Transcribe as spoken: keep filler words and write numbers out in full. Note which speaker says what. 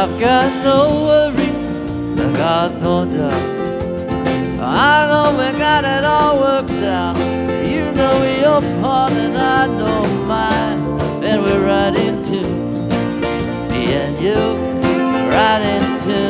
Speaker 1: I've got no worries, I got no doubt. I know we got it all worked out. You know your part and I know mine. And we're right into me and you, right into